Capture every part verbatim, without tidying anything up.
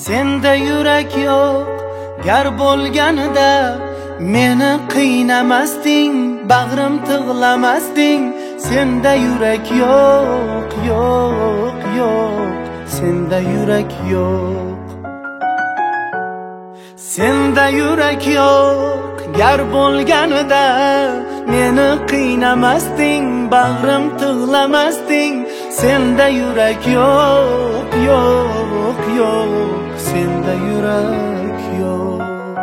Senda yurak yo'q, gar bo'lganida meni qiynamasding, bag'rim tig'lamasding. Senda yurak yo'q, yo'q, yo'q. Senda yurak yo'q. Senda yurak yo'q, gar bo'lganida meni qiynamasding, bag'rim tig'lamasding. Senda yurak yo'q, yo'q, yo'q. Senda yurak yo'q.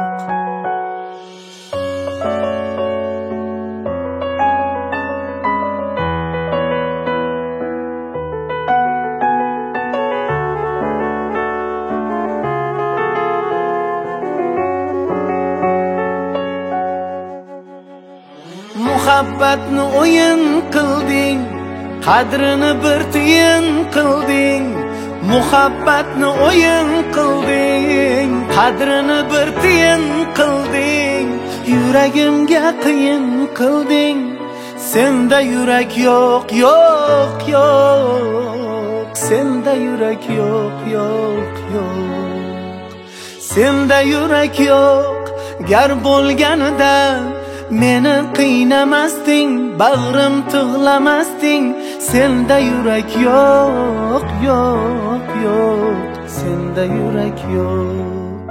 Muhabbatni o'yin qilding, qadrini bir tiyin qilding. Muhabbatni o'yin qilding, qadrini bir tiyin qilding. Yuragimga qiyin qilding. Senda yurak yo'q, yo'q, yo'q. Senda yurak yo'q, yo'q, yo'q. Senda yurak yo'q, gar bo'lganida meni qiynamasding, bag'rim tig'lamasding. Senda yurak yo'q, yo'q, yo'q. Senda yurak yo'q.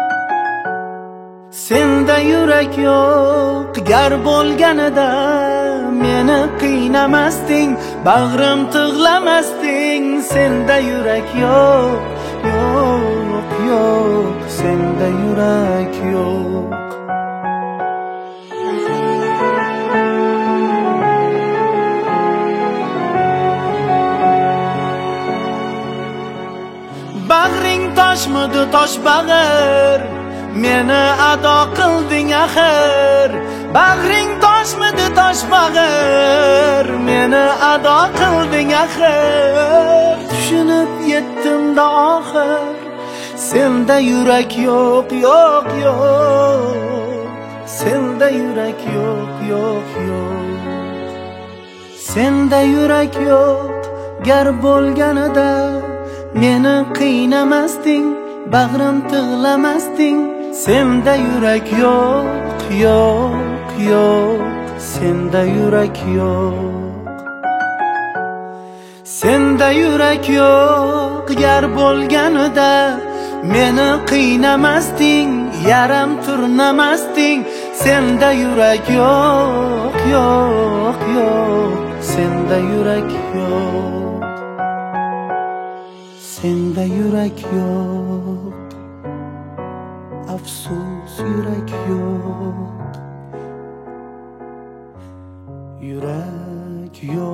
Senda yurak yo'q, gar bo'lganida meni qiynamasding, bag'rim tig'lamasding. Senda yurak yo'q, yo'q, yo'q. Senda yurak yo'q. Bag'ring toshmidi tosh bag'ir, meni ado qilding axir. Bag'ring toshmidi tosh bag'ir, meni ado qilding axir. Tushunib yetdim-da oxir. Senda yurak yo'q, yo'q, yo'q. Senda yurak yo'q, yo'q, yo'q. Senda yurak yo'q, gar bo'lganida meni qiynamasding, bag'rim tig'lamasding. Senda yurak yo'q, yo'q, yo'q. Senda yurak yo'q. Senda yurak yo'q, gar bo'lganida meni qiynamasding, yaram turnamasding. Senda yurak yo'q, yo'q, yo'q. Senda yurak yo'q. Senda yurak yo'q, afsus yurak yo'q, yurak yo'q.